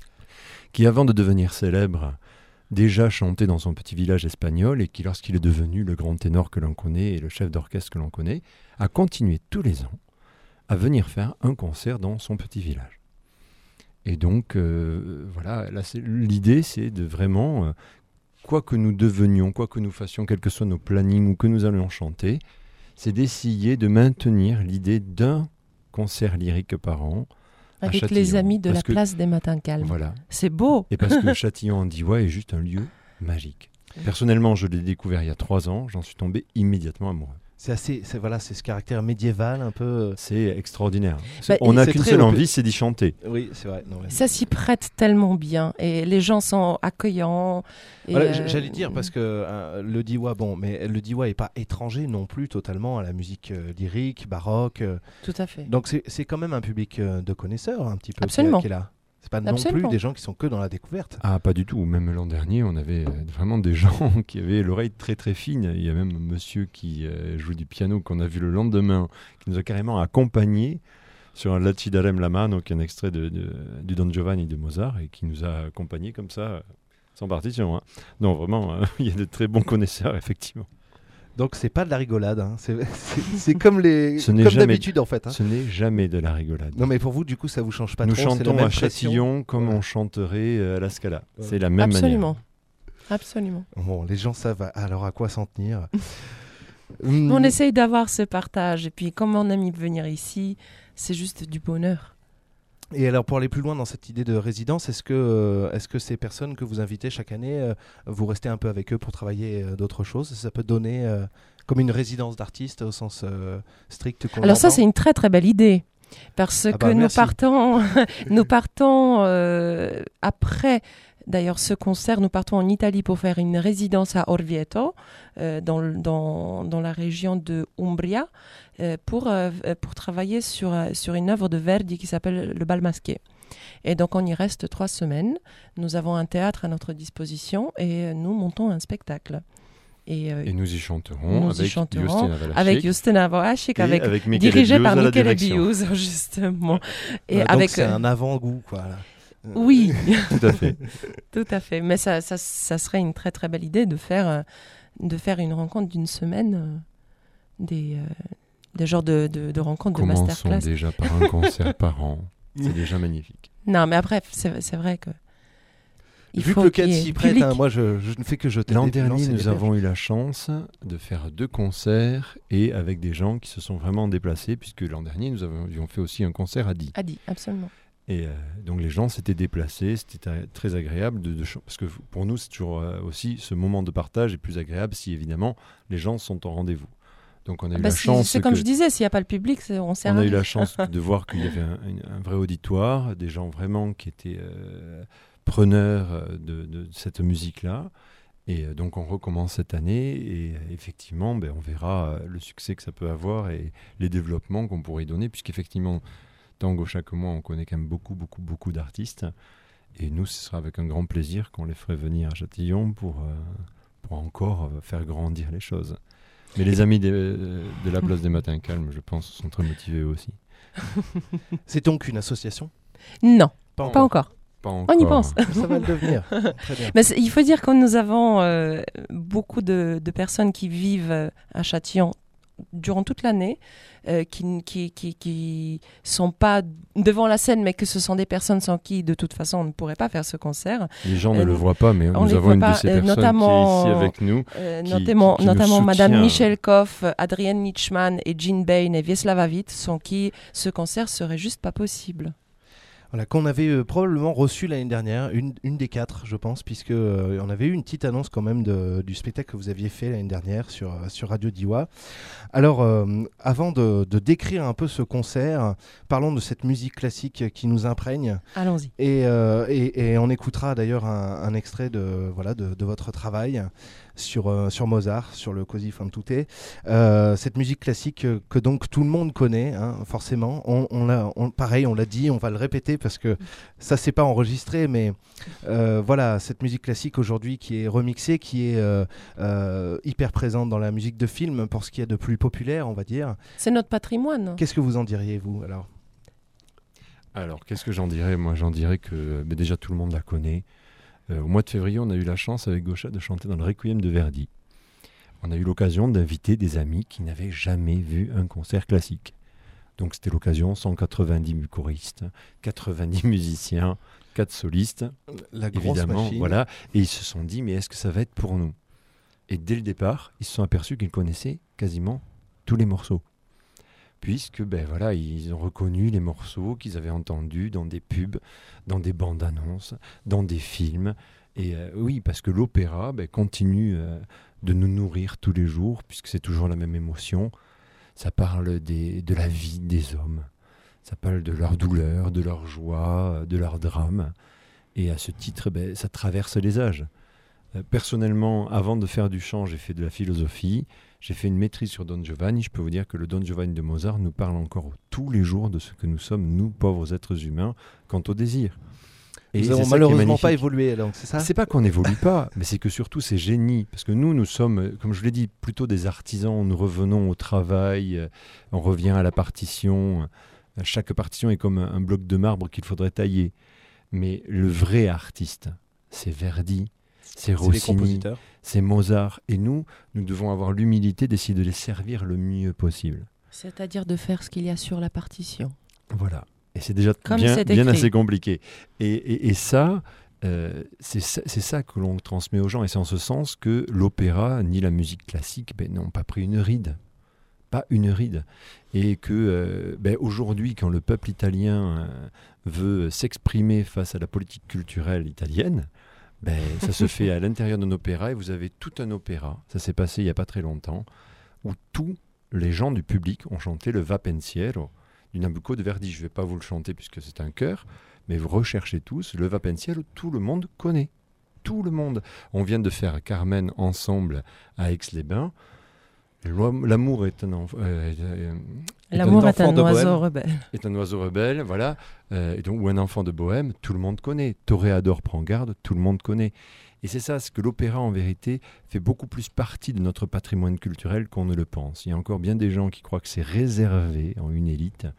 qui avant de devenir célèbre, déjà chantait dans son petit village espagnol et qui, lorsqu'il est devenu le grand ténor que l'on connaît et le chef d'orchestre que l'on connaît, a continué tous les ans à venir faire un concert dans son petit village. Et donc, euh, voilà, là, c'est, l'idée, c'est de vraiment... Euh, quoi que nous devenions, quoi que nous fassions, quels que soient nos plannings ou que nous allions chanter, c'est d'essayer de maintenir l'idée d'un concert lyrique par an avec à Châtillon. Les amis de parce la que, place des matins calmes. Voilà. C'est beau. Et parce que Châtillon-en-Diois est juste un lieu magique. Personnellement, je l'ai découvert il y a trois ans, j'en suis tombé immédiatement amoureux. C'est assez, c'est, voilà, c'est ce caractère médiéval un peu. C'est extraordinaire. Bah, On n'a qu'une seule opé- envie, c'est d'y chanter. Oui, c'est vrai. Non, ouais. Ça s'y prête tellement bien et les gens sont accueillants. Et voilà, euh... J'allais dire parce que euh, le diwa, bon, mais le diwa est pas étranger non plus totalement à la musique euh, lyrique, baroque. Euh, Tout à fait. Donc c'est, c'est quand même un public euh, de connaisseurs un petit peu. Absolument. Qui est, qui est là. C'est pas Absolument. non plus des gens qui sont que dans la découverte. Ah, pas du tout. Même l'an dernier, on avait euh, vraiment des gens qui avaient l'oreille très très fine. Il y a même un monsieur qui euh, joue du piano qu'on a vu le lendemain, qui nous a carrément accompagnés sur un Lacidarem la mano, qui est un extrait de, de, du Don Giovanni de Mozart, et qui nous a accompagnés comme ça, euh, sans partition. Hein. Non, vraiment, euh, il y a de très bons connaisseurs, effectivement. Donc c'est pas de la rigolade, hein. c'est, c'est, c'est comme, les, ce comme jamais, d'habitude en fait. Hein. Ce n'est jamais de la rigolade. Non mais pour vous du coup ça vous change pas Nous trop. Nous chantons à Châtillon comme ouais. on chanterait à la Scala. Ouais. C'est la même Absolument. manière. Absolument. Bon, les gens savent alors à quoi s'en tenir. mmh. On essaye d'avoir ce partage et puis comme on aime venir ici, c'est juste du bonheur. Et alors pour aller plus loin dans cette idée de résidence, est-ce que, euh, est-ce que ces personnes que vous invitez chaque année, euh, vous restez un peu avec eux pour travailler euh, d'autres choses ? Ça peut donner euh, comme une résidence d'artiste au sens euh, strict qu'on Alors ça l'entend ? c'est une très très belle idée parce ah que bah, nous merci. partons, nous partons euh, après d'ailleurs ce concert, nous partons en Italie pour faire une résidence à Orvieto euh, dans, dans, dans la région de Umbria euh, pour, euh, pour travailler sur, sur une œuvre de Verdi qui s'appelle Le Bal Masqué. Et donc on y reste trois semaines. Nous avons un théâtre à notre disposition et nous montons un spectacle. Et, euh, et nous y chanterons nous avec y chanterons Justyna Walasik, avec Justyna Walasik, avec, avec dirigé par Michele Michele Bius, Bius, justement. Et voilà, avec donc c'est un avant-goût quoi. Là. Oui, Tout à fait. tout à fait. Mais ça, ça, ça serait une très très belle idée de faire, euh, de faire une rencontre d'une semaine, euh, des, euh, des genres de, de, de rencontres de Commençons masterclass. déjà par un concert par an. C'est déjà magnifique. Non, mais après, c'est, c'est vrai que. Il Vu faut que le qu'il y cadre ait s'y prête, public. hein, moi je, je ne fais que jeter L'an des- dernier, lancer des nous perches. avons eu la chance de faire deux concerts et avec des gens qui se sont vraiment déplacés, puisque l'an dernier, nous avions fait aussi un concert à Die. A dit, absolument. Et euh, donc les gens s'étaient déplacés, c'était euh, très agréable, de, de ch- parce que pour nous, c'est toujours euh, aussi ce moment de partage est plus agréable si évidemment les gens sont au rendez-vous. Donc on a eu Bah, la c'est, chance c'est comme que- je disais, s'il n'y a pas le public, c'est, on sert on à a eu rien. la chance de voir qu'il y avait un, une- un vrai auditoire, des gens vraiment qui étaient euh, preneurs euh, de, de cette musique-là. Et euh, donc on recommence cette année et euh, effectivement, ben, on verra euh, le succès que ça peut avoir et les développements qu'on pourrait y donner, puisqu'effectivement, Tango chaque mois, on connaît quand même beaucoup, beaucoup, beaucoup d'artistes. Et nous, ce sera avec un grand plaisir qu'on les ferait venir à Châtillon pour, euh, pour encore euh, faire grandir les choses. Mais les amis des- de la place des Matins Calmes, je pense, sont très motivés aussi. C'est donc une association? Non, Pas pas encore. Pas On y encore. pense. Ça va le devenir. Très bien. Mais c'est- il faut dire que nous avons euh, beaucoup de, de personnes qui vivent euh, à Châtillon durant toute l'année, euh, qui ne qui, qui, qui sont pas devant la scène, mais que ce sont des personnes sans qui, de toute façon, on ne pourrait pas faire ce concert. Les gens ne Euh, le voient pas, mais on nous les avons voit une pas, de ces euh, personnes notamment, qui est ici avec nous. Euh, Qui- notamment qui- qui nous notamment Madame soutient. Michel Koff, Adrienne Nietzschmann et Jean Bain et Vieslava Witt, sans qui ce concert serait juste pas possible. Voilà, qu'on avait euh, probablement reçu l'année dernière, une, une des quatre, je pense, puisque euh, on avait eu une petite annonce quand même de- du spectacle que vous aviez fait l'année dernière sur, euh, sur Radio Diois. Alors, euh, avant de, de décrire un peu ce concert, parlons de cette musique classique qui nous imprègne. Allons-y. Et, euh, et, et on écoutera d'ailleurs un, un extrait de, voilà, de, de votre travail sur, euh, sur Mozart, sur le Così fan tutte. Euh, cette musique classique que, que donc tout le monde connaît, hein, forcément. On, on l'a, on- pareil, on l'a dit, on va le répéter parce que ça, c'est pas enregistré, mais euh, voilà, cette musique classique aujourd'hui qui est remixée, qui est euh, euh, hyper présente dans la musique de film pour ce qu'il y a de plus populaire, on va dire. C'est notre patrimoine. Qu'est-ce que vous en diriez, vous, alors ? Alors, qu'est-ce que j'en dirais? Moi, j'en dirais que mais déjà tout le monde la connaît. Euh, au mois de février, on a eu la chance avec Gaucha de chanter dans le Requiem de Verdi. On a eu l'occasion d'inviter des amis qui n'avaient jamais vu un concert classique. Donc c'était l'occasion, cent quatre-vingt-dix choristes, quatre-vingt-dix musiciens, quatre solistes, La grosse évidemment, machine. voilà. Et ils se sont dit, mais est-ce que ça va être pour nous? Et dès le départ, ils se sont aperçus qu'ils connaissaient quasiment tous les morceaux. Puisque, ben voilà, ils ont reconnu les morceaux qu'ils avaient entendus dans des pubs, dans des bandes annonces, dans des films. Et euh, oui, parce que l'opéra ben, continue euh, de nous nourrir tous les jours, puisque c'est toujours la même émotion. Ça parle des, de la vie des hommes. Ça parle de leur douleur, de leur joie, de leur drame. Et à ce titre, ben, ça traverse les âges. Euh, personnellement, avant de faire du chant, j'ai fait de la philosophie. J'ai fait une maîtrise sur Don Giovanni. Je peux vous dire que le Don Giovanni de Mozart nous parle encore tous les jours de ce que nous sommes, nous, pauvres êtres humains, quant au désir. Nous c'est n'avons ça qui est malheureusement pas magnifique. évolué, donc c'est ça? C'est pas qu'on n'évolue pas, mais c'est que surtout c'est génie. Parce que nous, nous sommes, comme je l'ai dit, plutôt des artisans. Nous revenons au travail, euh, on revient à la partition. Euh, Chaque partition est comme un, un bloc de marbre qu'il faudrait tailler. Mais le vrai artiste, c'est Verdi, c'est C'est les Rossini, compositeurs. c'est Mozart. Et nous, nous devons avoir l'humilité d'essayer de les servir le mieux possible. C'est-à-dire de faire ce qu'il y a sur la partition. Voilà. Et c'est déjà Comme bien, c'est bien écrit. assez compliqué. Et, et, et ça, euh, c'est ça, c'est ça que l'on transmet aux gens. Et c'est en ce sens que l'opéra ni la musique classique ben, n'ont pas pris une ride. Pas une ride. Et que euh, ben, aujourd'hui, quand le peuple italien euh, veut s'exprimer face à la politique culturelle italienne, ben, ça se fait à l'intérieur d'un opéra. Et vous avez tout un opéra, ça s'est passé il n'y a pas très longtemps, où tous les gens du public ont chanté le Va Pensiero du Nabucco de Verdi. Je ne vais pas vous le chanter puisque c'est un chœur, mais vous recherchez tous le Va Pensiero, tout le monde connaît. Tout le monde. On vient de faire Carmen ensemble à Aix-les-Bains. L'homme- L'amour est un, enf- euh, euh, est un L'amour est enfant un de oiseau Bohème. rebelle. est un oiseau rebelle, voilà, euh, et donc, ou un enfant de bohème, tout le monde connaît. Toréador prend garde, tout le monde connaît. Et c'est ça, c'est que l'opéra, en vérité, fait beaucoup plus partie de notre patrimoine culturel qu'on ne le pense. Il y a encore bien des gens qui croient que c'est réservé en une élite,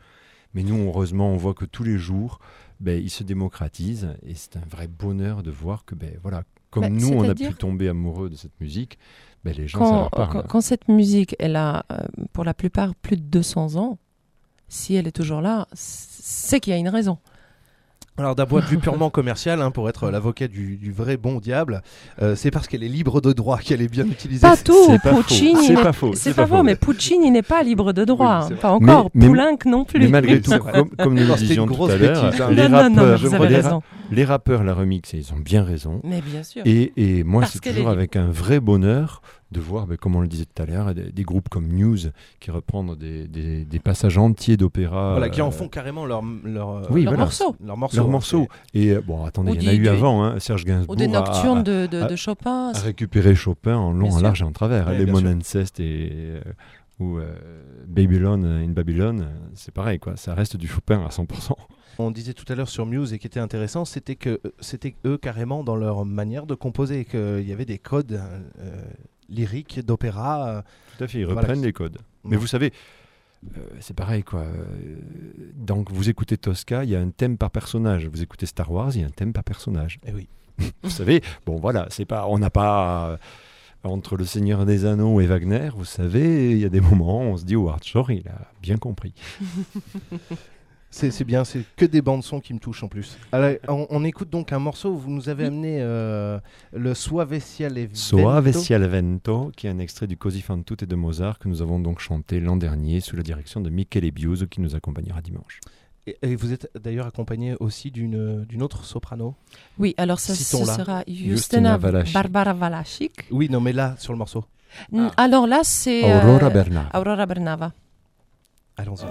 Mais nous, heureusement, on voit que tous les jours, ben, il se démocratise et c'est un vrai bonheur de voir que, ben, voilà, comme Bah, nous, on a c'est-à-dire- pu tomber amoureux de cette musique, ben, les gens, ça Quand, leur parle. quand, quand cette musique, elle a euh, pour la plupart plus de deux cents ans, si elle est toujours là, c'est qu'il y a une raison. Alors d'un point de vue purement commercial, hein, pour être l'avocat du, du vrai bon diable, euh, c'est parce qu'elle est libre de droit qu'elle est bien utilisée. Pas tout, c'est pas faux, Puccini, c'est n'est- pas faux, c'est c'est pas pas faux, faux. mais Puccini n'est pas libre de droit, Oui, c'est hein, vrai. pas encore, Mais- mais- Poulenc non plus. Mais malgré Oui, tout, c'est vrai. comme, comme nous Non, le c'était disions une tout grosse à l'heure, bêtise, hein. les, non, non, non, rappeurs, vous avez les, ra- raison. les rappeurs la remix, ils ont bien raison. Mais bien sûr. Et, et moi, Parce c'est qu'elle toujours est avec un vrai bonheur de voir, ben, comme on le disait tout à l'heure, des, des groupes comme News qui reprennent des, des, des passages entiers d'opéra. Voilà, qui en euh, font carrément leur, leur, euh, Oui, Leurs voilà. morceaux. leur morceau. leurs morceaux. Et euh, bon, attendez, Ou il y en a des- eu des- avant, hein, Serge Gainsbourg Ou des a- nocturnes a, de, de, a- de Chopin. a récupéré Chopin en long, Bien en sûr. large et en travers. Ouais, Les bien Mon sûr. Ancest et euh, ou euh, Babylon in Babylon, euh, c'est pareil, quoi. Ça reste du Chopin à cent pour cent. On disait tout à l'heure sur Muse et qui était intéressant, c'était que euh, c'était eux carrément dans leur manière de composer, qu'il y avait des codes euh, lyriques d'opéra. euh, Tout à fait, ils Voilà. reprennent les codes. Mais vous savez, euh, c'est pareil, quoi. Euh, donc, vous écoutez Tosca, il y a un thème par personnage. Vous écoutez Star Wars, il y a un thème par personnage. Eh oui. Vous savez, bon, voilà, c'est pas, on n'a pas euh, entre le Seigneur des Anneaux et Wagner. Vous savez, il y a des moments, où on se dit, Howard Shore, il a bien compris. C'est c'est bien, c'est que des bandes son qui me touchent en plus. Alors, on, on écoute donc un morceau où vous nous avez amené euh, le Suaveciale Vento. Suaveciale Vento, qui est un extrait du Così fan tutte de Mozart que nous avons donc chanté l'an dernier sous la direction de Michele Biuso qui nous accompagnera dimanche. Et, et vous êtes d'ailleurs accompagné aussi d'une d'une autre soprano. Oui, alors ça, ce Citons-la. sera Justina Justina Valachic. Barbara Valachic. Oui, non, mais là, sur le morceau. N- Alors là, c'est Aurora euh, Bernard. Aurora Bernava. Allons-y.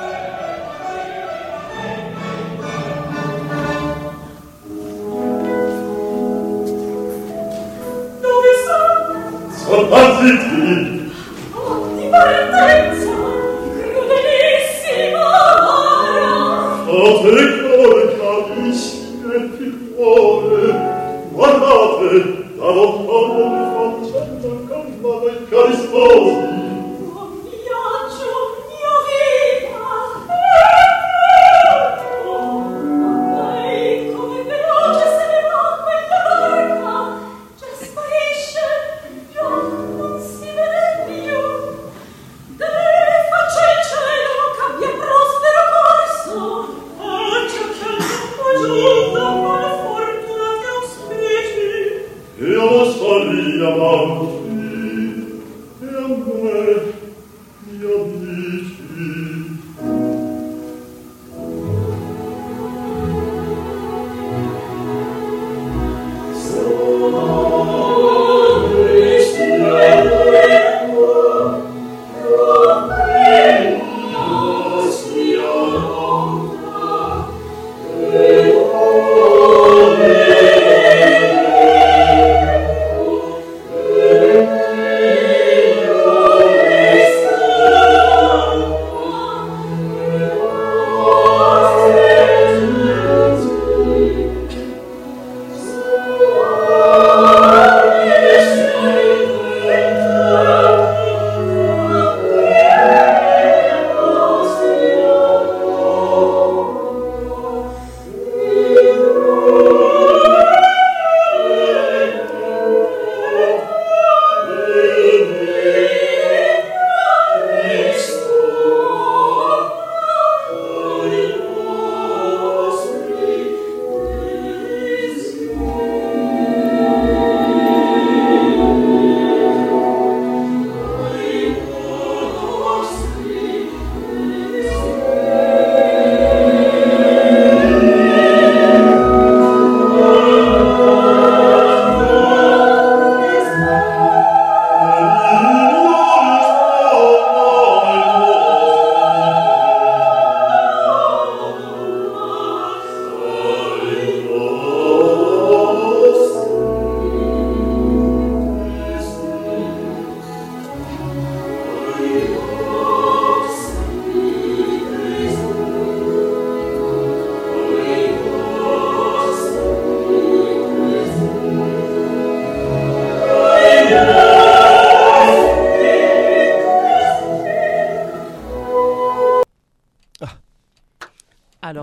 Sopravviti! Oh, di partenza! Crudelissima amara! Oh, te cuore carissime figliuole! Guardate, da lontano mi faccenda calma dei cari sposi! Oh, viaggio, mia vita! Oh, ma lei come veloce se ne va quella barca! Già sparisce! Già non si vede più! Deve faccia il cielo cambia prospero corso! Faccia che non giunta quale fortuna che auspici! E alla sfallia manchi, e a me, mi amici. Oh,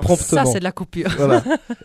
promptement. Ça, c'est de la coupure. Voilà.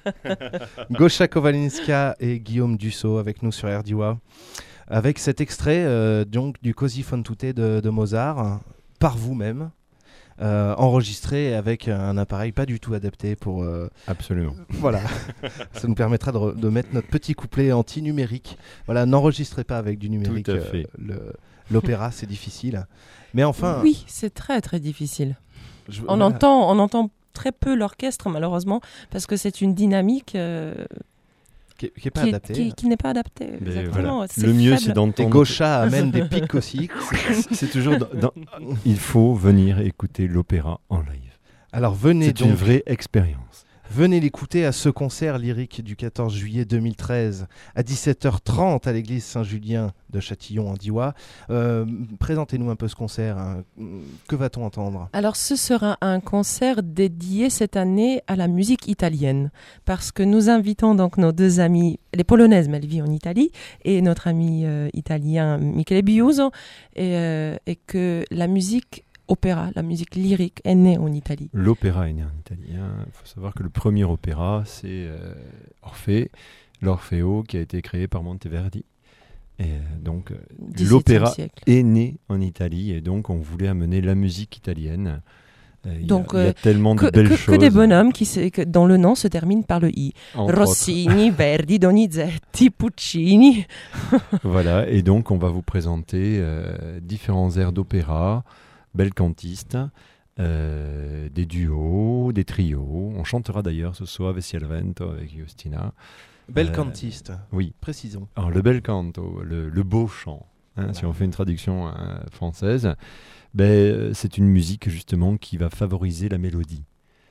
Goscha Kowalinska et Guillaume Dussault avec nous sur R D W A. Avec cet extrait euh, donc, du Così fan tutte de, de Mozart, par vous-même, euh, enregistré avec un appareil pas du tout adapté pour... Euh, Absolument. Voilà. Ça nous permettra de, re- de mettre notre petit couplet anti-numérique. Voilà, n'enregistrez pas avec du numérique. Tout à fait. euh, le, l'opéra, c'est difficile. Mais enfin... Oui, c'est très très difficile. je- On voilà. entend, on entend très peu l'orchestre malheureusement parce que c'est une dynamique euh, Qui n'est pas qui, est- adapté. qui- qui n'est pas adaptée. Mais Exactement. voilà. C'est Le mieux, faible. c'est Et d'entendre. Goscha amène des pics aussi. C'est toujours. dans- dans- Il faut venir écouter l'opéra en live. Alors venez C'est donc... une vraie expérience. Venez l'écouter à ce concert lyrique du quatorze juillet deux mille treize à dix-sept heures trente à l'église Saint-Julien de Châtillon en Diois. Euh, présentez-nous un peu ce concert. Hein. Que va-t-on entendre ? Alors ce sera un concert dédié cette année à la musique italienne parce que nous invitons donc nos deux amis, les polonaises mais elles vivent en Italie, et notre ami euh, italien Michele Biuso, et, euh, et que la musique opéra, la musique lyrique est née en Italie. L'opéra est né en Italie. Il faut savoir que le premier opéra, c'est euh, Orphée, l'Orfeo, qui a été créé par Monteverdi. Et euh, donc, euh, dix-septième l'opéra siècle. est né en Italie, et donc on voulait amener la musique italienne. Euh, il y a- Donc, il y a, euh, tellement Que, de belles que- choses. que des bonhommes qui, se- que- dont le nom se termine par le I. entre Rossini, Verdi, Donizetti, Puccini. Voilà, et donc on va vous présenter euh, différents airs d'opéra, bel cantiste, euh, des duos, des trios. On chantera d'ailleurs ce soir Vessi al vento avec Justina. Bel Euh, cantiste, Oui, précisons. alors le bel canto, le, le beau chant, hein, Voilà. si on fait une traduction hein, française, ben, euh, c'est une musique justement qui va favoriser la mélodie.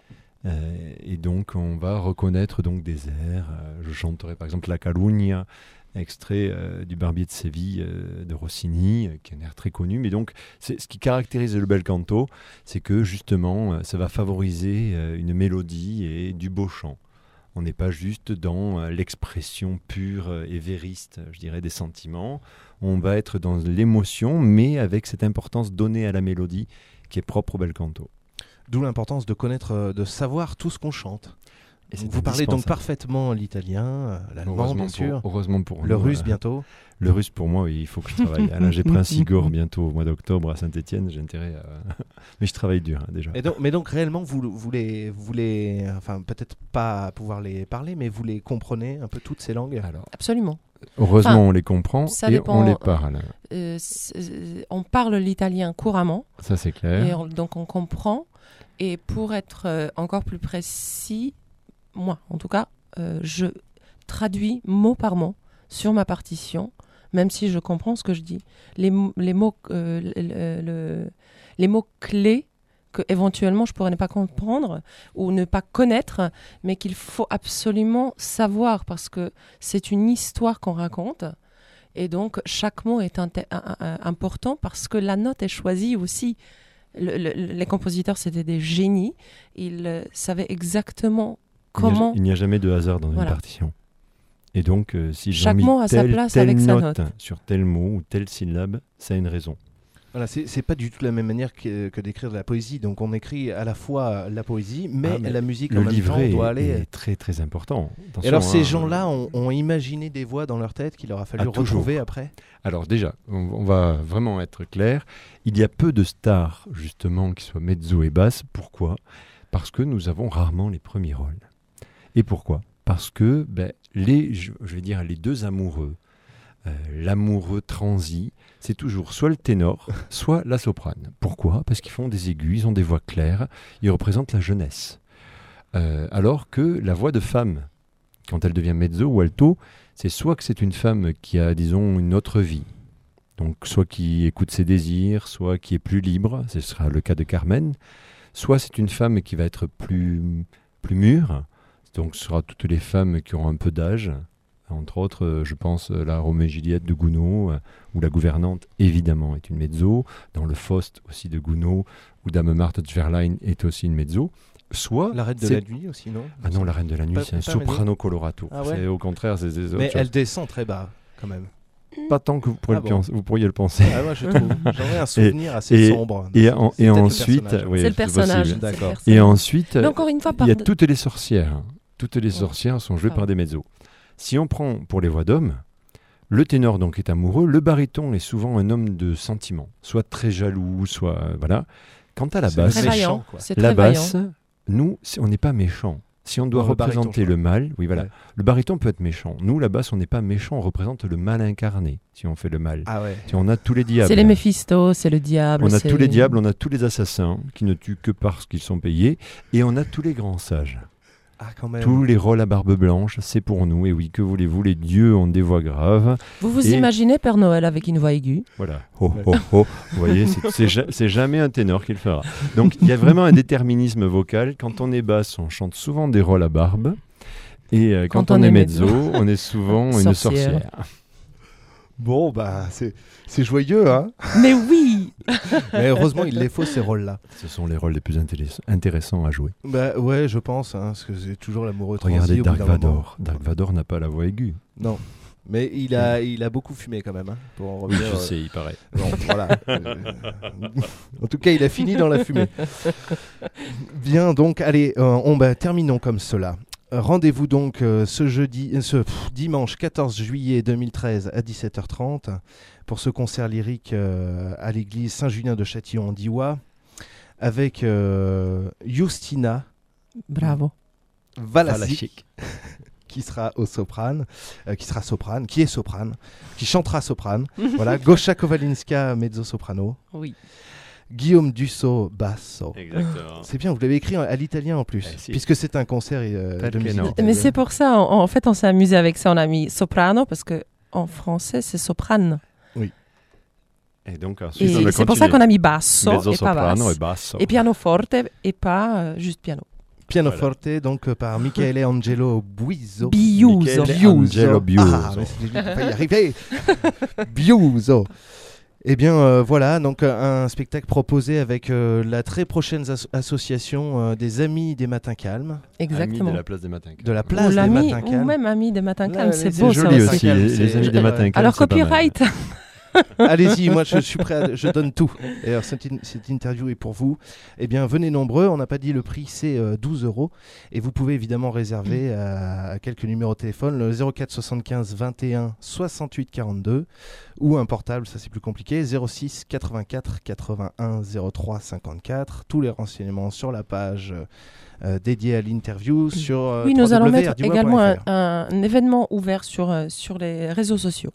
Euh, et donc on va reconnaître donc des airs. Euh, je chanterai par exemple La Calugna, extrait euh, du Barbier de Séville euh, de Rossini, euh, qui est un air très connu. Mais donc c'est, ce qui caractérise le bel canto, c'est que justement euh, ça va favoriser euh, une mélodie et du beau chant. On n'est pas juste dans euh, l'expression pure euh, et vériste, je dirais, des sentiments. On va être dans l'émotion, mais avec cette importance donnée à la mélodie qui est propre au bel canto. D'où l'importance de connaître, euh, de savoir tout ce qu'on chante. Et c'est Vous parlez donc indispensable. parfaitement l'italien, euh, l'allemand Heureusement bien sûr, pour, heureusement pour le nous, russe euh, bientôt. Le russe pour moi, oui, il faut que je travaille. Ah, là, j'ai pris un Sigor bientôt au mois d'octobre à Saint-Étienne, j'ai intérêt à... Mais je travaille dur hein, déjà. Et donc, mais donc réellement, vous, vous, les, vous les, enfin peut-être pas pouvoir les parler, mais vous les comprenez un peu toutes ces langues. Alors, Absolument. heureusement, Enfin, on les comprend ça et dépend, on les euh, parle. Euh, c'est- on parle l'italien couramment. Ça, c'est Et clair. on- donc on comprend. Et pour être euh, encore plus précis, moi en tout cas, euh, je traduis mot par mot sur ma partition, même si je comprends ce que je dis. Les, m- les mots, euh, le- le- les mots clés que éventuellement je pourrais ne pas comprendre ou ne pas connaître, mais qu'il faut absolument savoir parce que c'est une histoire qu'on raconte. Et donc chaque mot est inté- un- un- important parce que la note est choisie aussi. Le- le- les compositeurs, c'était des génies. Ils euh, savaient exactement Il n'y a- comment. Il n'y a jamais de hasard dans Voilà. une partition. Et donc, euh, s'ils Chaque ont mis mot a sa telle, place telle avec sa note note. sur tel mot ou telle syllabe, ça a une raison. Voilà, c'est c'est pas du tout la même manière que, que d'écrire de la poésie. Donc on écrit à la fois la poésie, mais, Ah, mais la musique en Le même temps livret doit est, aller. est très très important. Et Attention, alors ces hein, gens-là ont, ont imaginé des voix dans leur tête qu'il leur a fallu Ah, toujours. retrouver après. Alors déjà, on, on va vraiment être clair. Il y a peu de stars, justement, qui soient mezzo et basse. Pourquoi ? Parce que nous avons rarement les premiers rôles. Et pourquoi ? Parce que ben, les, je, je vais dire, les deux amoureux, euh, l'amoureux transi, c'est toujours soit le ténor, soit la soprane. Pourquoi ? Parce qu'ils font des aigus, ils ont des voix claires, ils représentent la jeunesse. Euh, alors que la voix de femme, quand elle devient mezzo ou alto, c'est soit que c'est une femme qui a, disons, une autre vie, donc soit qui écoute ses désirs, soit qui est plus libre, ce sera le cas de Carmen, soit c'est une femme qui va être plus, plus mûre, donc ce sera toutes les femmes qui auront un peu d'âge, entre autres, euh, je pense, euh, la Roméo et Juliette de Gounod, euh, où la gouvernante, évidemment, est une mezzo, dans le Faust aussi de Gounod, où Dame Marthe Schwerlein est aussi une mezzo, soit... La reine de c'est- la nuit aussi, non ? Ah non, la Reine de la Nuit, Pas- c'est un pas mezzo. soprano colorato. Ah ouais C'est au contraire, c'est des autres Mais choses. elle descend très bas quand même. pas tant que vous, pourriez Ah le bon. penser- vous pourriez le penser. Ah, moi, je trouve. J'aurais un souvenir assez et- sombre. Et, C'est- en- c'est et peut-être le ensuite, personnage. oui, c'est le personnage. possible. c'est le D'accord. personnage. Et ensuite, Mais encore une fois, il par... y a toutes les sorcières. Toutes les Oh. sorcières sont jouées Ah par ouais. des mezzos. Si on prend pour les voix d'hommes, le ténor donc est amoureux, le baryton est souvent un homme de sentiment, soit très jaloux, soit euh, voilà. Quant à la C'est basse, très méchant, vaillant. quoi. C'est la très basse, vaillant. nous, c'est- on n'est pas méchant. Si on doit Non, le baryton, représenter je le crois. mal, oui voilà, Ouais. le baryton peut être méchant. Nous, la basse, on n'est pas méchant, on représente le mal incarné. Si on fait le mal, Ah ouais. si on a tous les diables. C'est les Méphistos, c'est le diable. On a c'est- tous les diables, on a tous les assassins qui ne tuent que parce qu'ils sont payés, et on a tous les grands sages. Ah, quand même. Tous les rôles à barbe blanche, c'est pour nous. Et oui, que voulez-vous, les dieux ont des voix graves. Vous vous Et- imaginez Père Noël avec une voix aiguë? Voilà. Oh, Ouais. oh, oh. Vous voyez, c'est- c'est ja- c'est jamais un ténor qui le fera. Donc, il y a vraiment un déterminisme vocal. Quand on est basse, on chante souvent des rôles à barbe. Et euh, quand, on, est mezzo, on est souvent une Sorcière. sorcière. Bon, bah, c'est c'est joyeux, hein. Mais oui. Mais heureusement, il les faut, ces rôles-là. Ce sont les rôles les plus intéress- intéressants à jouer. Bah, ouais, je pense, hein, parce que c'est toujours l'amoureux transi. Regardez au bout Dark d'un moment. Vador. Dark Vador n'a pas la voix aiguë. Non. Mais il a, il a beaucoup fumé quand même, hein, pour en Oui, revenir. je euh, sais, il paraît. Bon, voilà. Euh, en tout cas, il a fini dans la fumée. Bien, donc, allez, euh, on bah, terminons comme cela. Euh, Rendez-vous donc euh, ce jeudi, euh, ce pff, dimanche quatorze juillet deux mille treize à dix-sept heures trente pour ce concert lyrique euh, à l'église Saint-Julien de Châtillon-en-Diois avec euh, Justina Bravo. Valasic, qui sera au soprane, euh, qui sera soprane, qui est soprane, qui chantera soprane. Voilà, Gosha Kowalinska mezzo-soprano, Oui. Guillaume Dussault basso. Exactement. C'est bien, vous l'avez écrit à l'italien en plus, Eh, si. puisque c'est un concert euh, Tel de que musique non. italienne. Mais c'est pour ça, en, en fait, on s'est amusé avec ça. On a mis soprano parce que en français, c'est soprane. Et donc, ensuite, on Et a c'est pour ça qu'on continué. a mis basso et pas Mezzo-soprano basse. et basso. Et pianoforte et pas euh, juste piano. Pianoforte, donc euh, par Michele Angelo Buiso. Biuso. Michele Angelo Biuso. Ah, mais c'est- j'ai pas y arriver. Biuso. Eh bien, euh, voilà, donc euh, un spectacle proposé avec euh, la très prochaine as- association euh, des Amis des Matins Calmes, Exactement. Ami de la place des matins. de la Ou, place des l'ami- Matins ou Calmes. même ami des matins Là, calmes, les- c'est c'est beau ça joli aussi. aussi, Calmes, les, c'est- les amis des euh, matins calmes, Alors c'est pas mal. copyright. Allez-y, moi je suis prêt, à- je donne tout. Et alors, cette, in- cette interview est pour vous. Eh bien, venez nombreux. On n'a pas dit le prix, c'est euh, douze euros. Et vous pouvez évidemment réserver à, à quelques numéros de téléphone, le zéro quatre soixante-quinze vingt et un soixante-huit quarante-deux ou un portable, ça c'est plus compliqué, zéro six quatre-vingt-quatre quatre-vingt-un zéro trois cinquante-quatre. Tous les renseignements sur la page euh, dédiée à l'interview sur euh, Oui, nous allons w w w mettre point ardimois également point un, f r. un événement ouvert sur, euh, sur les réseaux sociaux.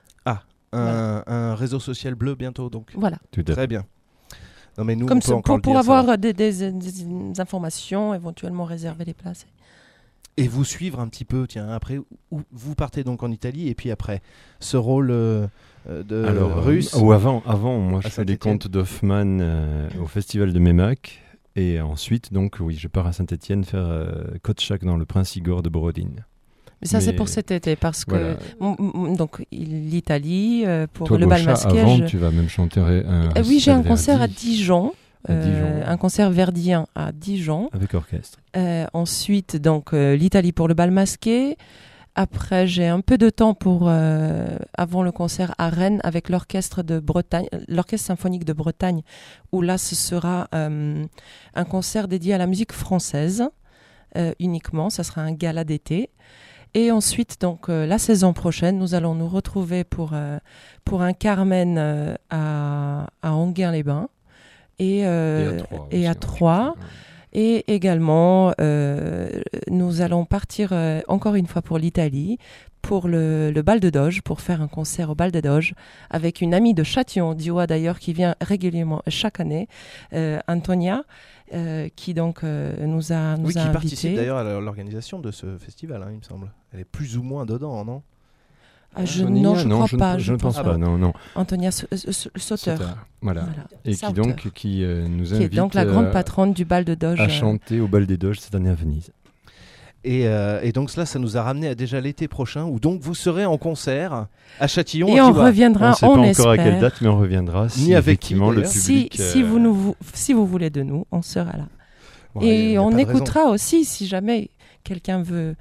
un, un réseau social bleu bientôt, donc. Voilà. Tout à fait. Très bien. Non mais nous, Comme on peut ça, encore pour, le pour dire, ça va. avoir des, des- des- des informations, éventuellement réserver les places. Et vous suivre un petit peu, tiens, après, où vous partez donc en Italie, et puis après, ce rôle euh, euh, de Alors, euh, russe. ou avant, avant, moi je À fais les Saint-Étienne. contes d'Hoffmann euh, au festival de Mémac. Et ensuite, donc, oui, je pars à Saint-Étienne faire euh, Kotchak dans le Prince Igor de Borodine. Mais ça, c'est Mais- pour cet été, parce que Voilà. m- m- donc il- l'Italie euh, pour Toi, le bal Gosha, masqué. avant, je- tu vas même chanter un Euh, oui, j'ai un récital concert à Verdi Dijon, À euh, Dijon. un concert verdien à Dijon. avec orchestre. Euh, ensuite, donc euh, l'Italie pour le bal masqué. Après, j'ai un peu de temps pour euh, avant le concert à Rennes avec l'orchestre de Bretagne, l'orchestre symphonique de Bretagne, où là ce sera euh, un concert dédié à la musique française euh, uniquement. Ça sera un gala d'été. Et ensuite, donc euh, la saison prochaine, nous allons nous retrouver pour euh, pour un Carmen euh, à à Enghien-les-Bains et euh, et à Troyes. et aussi, à hein, Troyes. je sais. Et également, euh, nous allons partir euh, encore une fois pour l'Italie, pour le, le Bal de Doge, pour faire un concert au Bal de Doge, avec une amie de Châtillon-Diois d'ailleurs, qui vient régulièrement chaque année, euh, Antonia, euh, qui donc euh, nous a, nous oui, a qui participe invités. d'ailleurs à l'organisation de ce festival, hein, il me semble. Elle est plus ou moins dedans, non? Ah, je, Antonia, non, je ne crois je ne- pas. Je ne pense Ah pas, bon. non, non. Antonia Sa- Sa- Sa- Sauter. Sauter, Voilà. Voilà. Et qui Sauter, donc qui euh, nous qui invite est donc la grande euh, patronne du Bal de Doge. à euh, chanter au Bal des Doges cette année à Venise. Et, euh, et donc cela, ça nous a ramené à déjà l'été prochain, où donc vous serez en concert à Châtillon. Et à on Diois. reviendra, On ne sait on pas espère. encore à quelle date, mais on reviendra si Ni avec effectivement qui, le d'ailleurs. Si, public. si, euh, vous nous, vou- si vous voulez de nous, on sera là. Bon, il y a- il y Et a on pas de raison. écoutera aussi si jamais quelqu'un veut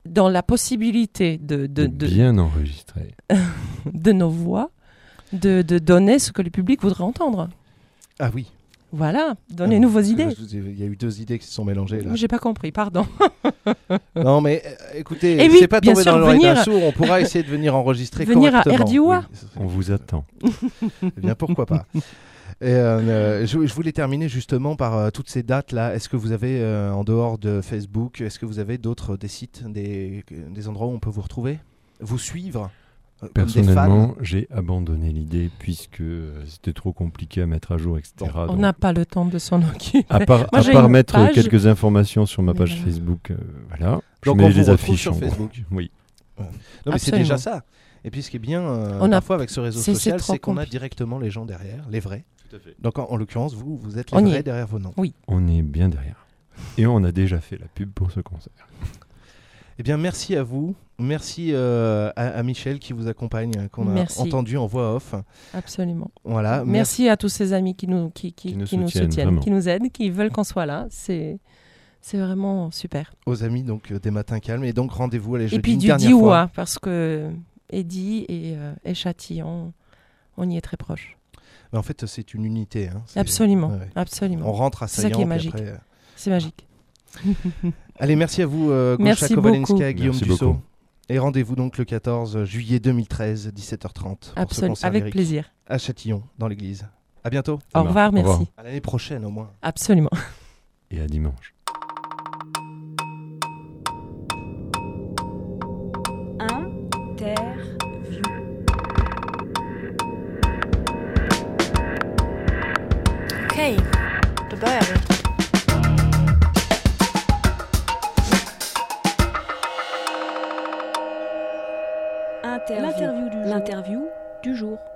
dans la possibilité de, de, De de, bien enregistré. de nos voix, de, de donner ce que le public voudrait entendre. Ah oui. Voilà, donnez-nous vos Parce que idées. là, je vous ai- Il y a eu deux idées qui se sont mélangées là. J'ai pas compris, pardon. Non mais euh, écoutez, Et oui, c'est pas bien tombé sûr, dans l'oreille d'un venir- sourd. On pourra essayer de venir enregistrer Venir à correctement. Erdioua. Oui, ce serait- On vous attend. Eh bien, pourquoi pas. Et, euh, euh, je, je voulais terminer justement par euh, toutes ces dates-là. Est-ce que vous avez, euh, en dehors de Facebook, est-ce que vous avez d'autres des sites, des, des endroits où on peut vous retrouver, vous suivre euh, comme des fans? Personnellement, j'ai abandonné l'idée puisque euh, c'était trop compliqué à mettre à jour, et cetera. On Donc, n'a pas le temps de s'en occuper. à part, Moi, à j'ai part une mettre page. quelques informations sur ma Mais page voilà. Facebook, euh, voilà. Je Donc mets on vous les retrouve affiches sur en gros. Facebook. Oui. Non, mais c'est Absolument. déjà ça. Et puis ce qui est bien euh, On a- parfois avec ce réseau c'est- social, c'est trop c'est qu'on a compliqué. directement les gens derrière, les vrais. Tout à fait. Donc en, en l'occurrence, vous, vous êtes les On y vrais est. derrière vos noms. On est bien derrière. Et on a déjà fait la pub pour ce concert. Eh bien, merci à vous. Merci euh, à, à Michel qui vous accompagne, hein, qu'on a Merci. entendu en voix off. Absolument. Voilà. Merci à tous ces amis qui nous, qui, qui, Qui nous qui nous soutiennent, soutiennent, vraiment. qui nous aident, qui veulent qu'on soit là. C'est, c'est vraiment super. Aux amis donc euh, des matins calmes. Et donc rendez-vous à les Et jeudis puis une du dernière fois. Dioua, parce que Eddy et, euh, et Châtillon, on y est très proche. Mais en fait, c'est une unité. hein. C'est- Absolument, ouais, ouais. absolument. On rentre à C'est ça qui Saillant. est puis magique. après, euh, C'est magique. Allez, merci à vous, euh, Gosha Merci Kowalenska, beaucoup. Guillaume Merci Dussault. beaucoup. Et rendez-vous donc le quatorze juillet deux mille treize, dix-sept heures trente. pour ce Absolument. concert Avec lyrique plaisir. À Châtillon, dans l'église. À bientôt. Ça Au marche. revoir, Au revoir. merci. À l'année prochaine au moins. Absolument. Et à dimanche. Interview. Okej, då börjar vi. Interview. L'interview du jour. L'interview du jour.